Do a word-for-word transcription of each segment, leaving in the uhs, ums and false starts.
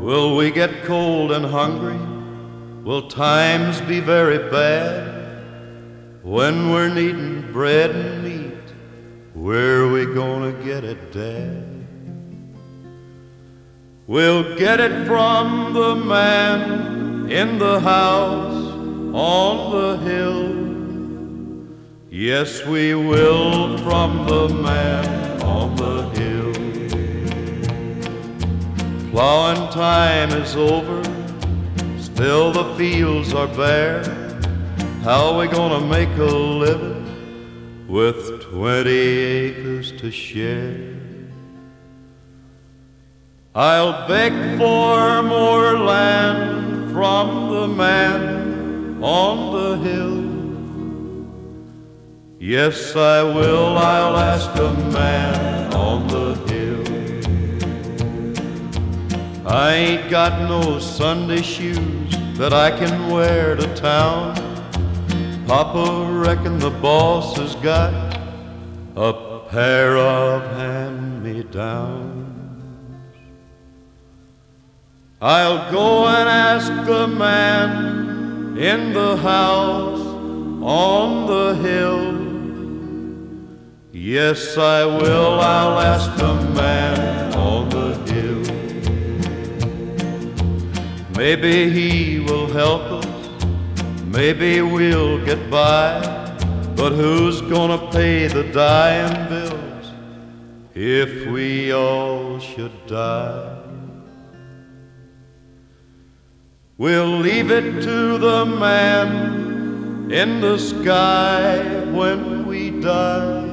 Will we get cold and hungry? Will times be very bad? When we're needing bread and meat, where we gonna get it, Dad? We'll get it from the man in the house on the hill. Yes, we will, from the man on the hill. Plowing time is over, still the fields are bare. How we gonna make a living with twenty acres to share? I'll beg for more land from the man on the hill. Yes, I will, I'll ask a man on the hill. I ain't got no Sunday shoes that I can wear to town. Papa reckon the boss has got a pair of hand-me-downs. I'll go and ask the man in the house on the hill. Yes, I will, I'll ask the man on the hill. Maybe he will help us, maybe we'll get by, but who's gonna pay the dying bills if we all should die? We'll leave it to the man in the sky when we die.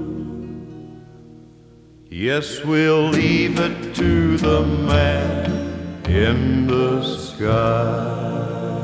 Yes, we'll leave it to the man in the sky.